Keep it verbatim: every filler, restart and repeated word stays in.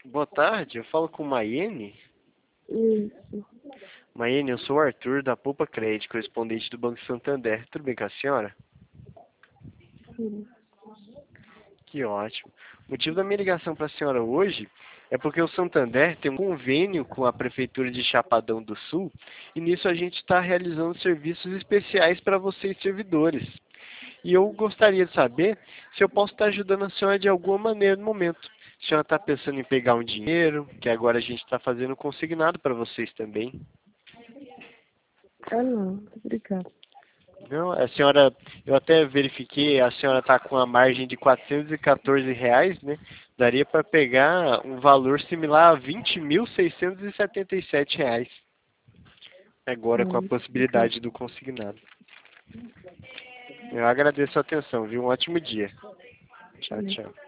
Boa tarde, eu falo com Maiene. Isso. Maiene, eu sou o Arthur, da Poupa Crédito, correspondente do Banco Santander. Tudo bem com a senhora? Sim. Que ótimo. O motivo da minha ligação para a senhora hoje é porque o Santander tem um convênio com a Prefeitura de Chapadão do Sul e nisso a gente está realizando serviços especiais para vocês servidores. E eu gostaria de saber se eu posso estar ajudando a senhora de alguma maneira no momento. A senhora está pensando em pegar um dinheiro, que agora a gente está fazendo consignado para vocês também. Ah, não. Muito obrigada. Não, a senhora, eu até verifiquei, a senhora está com a margem de quatrocentos e quatorze reais, né? Daria para pegar um valor similar a vinte mil seiscentos e setenta e sete reais. Ah, Agora com a muito obrigada. possibilidade do consignado. Eu agradeço a atenção, viu? Um ótimo dia. Tchau, Amém. tchau.